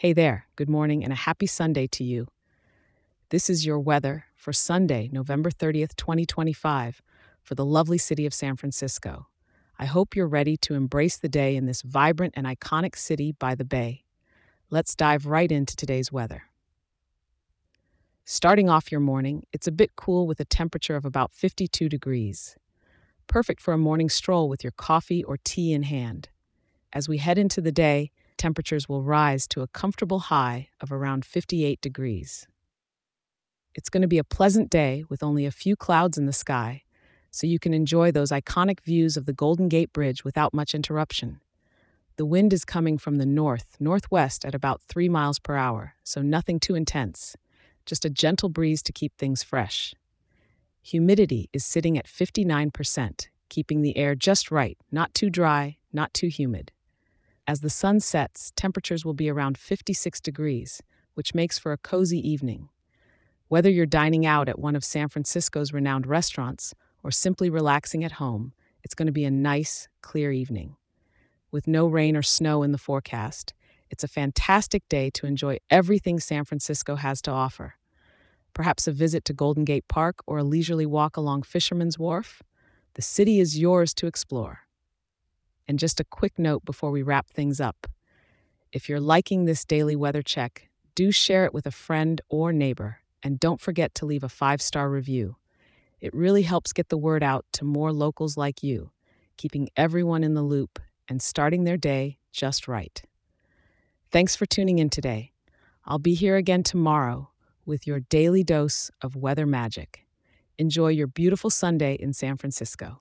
Hey there, good morning, and a happy Sunday to you. This is your weather for Sunday, November 30th, 2025, for the lovely city of San Francisco. I hope you're ready to embrace the day in this vibrant and iconic city by the bay. Let's dive right into today's weather. Starting off your morning, it's a bit cool with a temperature of about 52 degrees. Perfect for a morning stroll with your coffee or tea in hand. As we head into the day, temperatures will rise to a comfortable high of around 58 degrees. It's going to be a pleasant day with only a few clouds in the sky, so you can enjoy those iconic views of the Golden Gate Bridge without much interruption. The wind is coming from the northwest at about 3 miles per hour, so nothing too intense, just a gentle breeze to keep things fresh. Humidity is sitting at 59%, keeping the air just right, not too dry, not too humid. As the sun sets, temperatures will be around 56 degrees, which makes for a cozy evening. Whether you're dining out at one of San Francisco's renowned restaurants or simply relaxing at home, it's going to be a nice, clear evening. With no rain or snow in the forecast, it's a fantastic day to enjoy everything San Francisco has to offer. Perhaps a visit to Golden Gate Park or a leisurely walk along Fisherman's Wharf? The city is yours to explore. And just a quick note before we wrap things up. If you're liking this daily weather check, do share it with a friend or neighbor, and don't forget to leave a 5-star review. It really helps get the word out to more locals like you, keeping everyone in the loop and starting their day just right. Thanks for tuning in today. I'll be here again tomorrow with your daily dose of weather magic. Enjoy your beautiful Sunday in San Francisco.